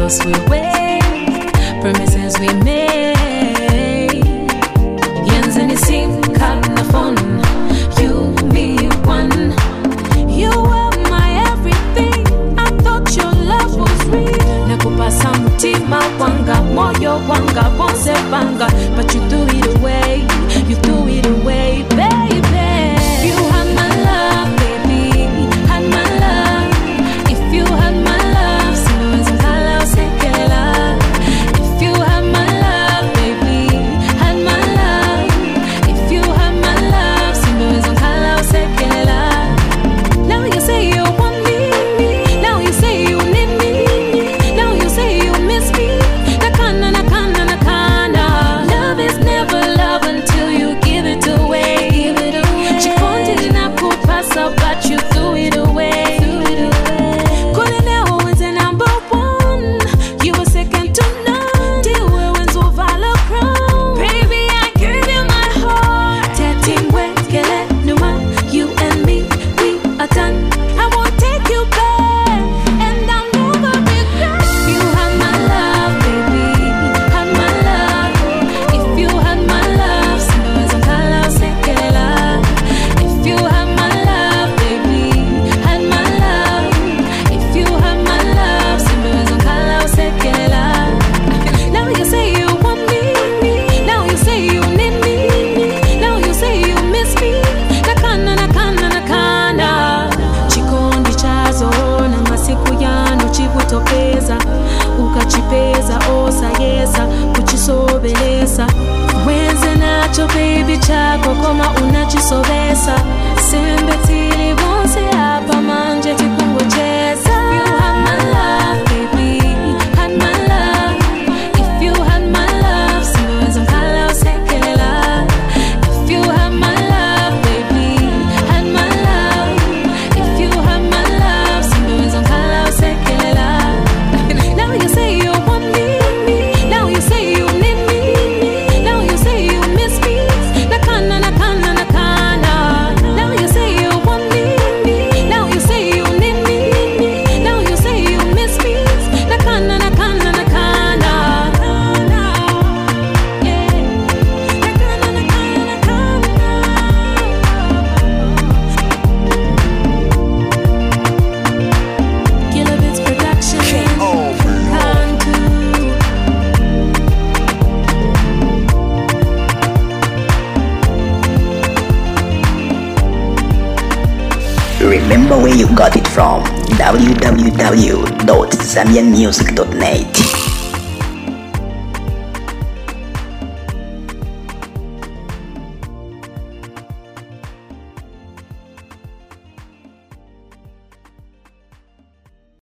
vows we made, promises we made. Yanzu ni sim card na phone, you, me, one. You were my everything, I thought your love was real. Nakupasa mutima wanga, moyo wanga, bonse banga. But you threw it away, you threw it away, baby. You had my love, baby, had my love. If you had my love, siwezi nkala usekela. If you had my love, baby, had my love. If you had my love, siwezi nkala usekela. Now you say you want me, now you say you need me, now you say you miss me. Nakana, nakana, nakana. Love is never love until you give it away. Chikonde nakupasa, but you threw it away. Kulele was the number one, you were second to none. Deal with Zovala crown. Baby, I gave you my heart. Tetim wekele numa, you and me, we are done. I won't take you back, and I'll never regret. You had my love, baby, had my love. If you had my love, siwezi nkala usekela. If you had my love, baby, had my love. If you had my love, siwezi nkala usekela. Now you say you want me, now you say you need me, now you say you miss me. Nakana, nakana, nakana. Chikondi chazo na masiku yano chikutopeza, ukachipeza osayesa kuchisobelesa. Wenze nacho baby chako koma unachisobesa. Sembe tili bonse hapa manje tikungocheza. You had my love, baby, had my love. If you had my love, siwezi nkala usekela. If you had my love, baby, had my love. If you had my love, siwezi nkala usekela. Now you say you want me, now you say you need me, now you say you miss me. Nakana, nakana, nakana. Now you say you want me, now you say you need me, now you say you miss me. Nakana, nakana, nakana. Yeah. Nakana, nakana, nakana. Kilobits Production. Kantu. Remember where you got it from. www.zambianmusic.net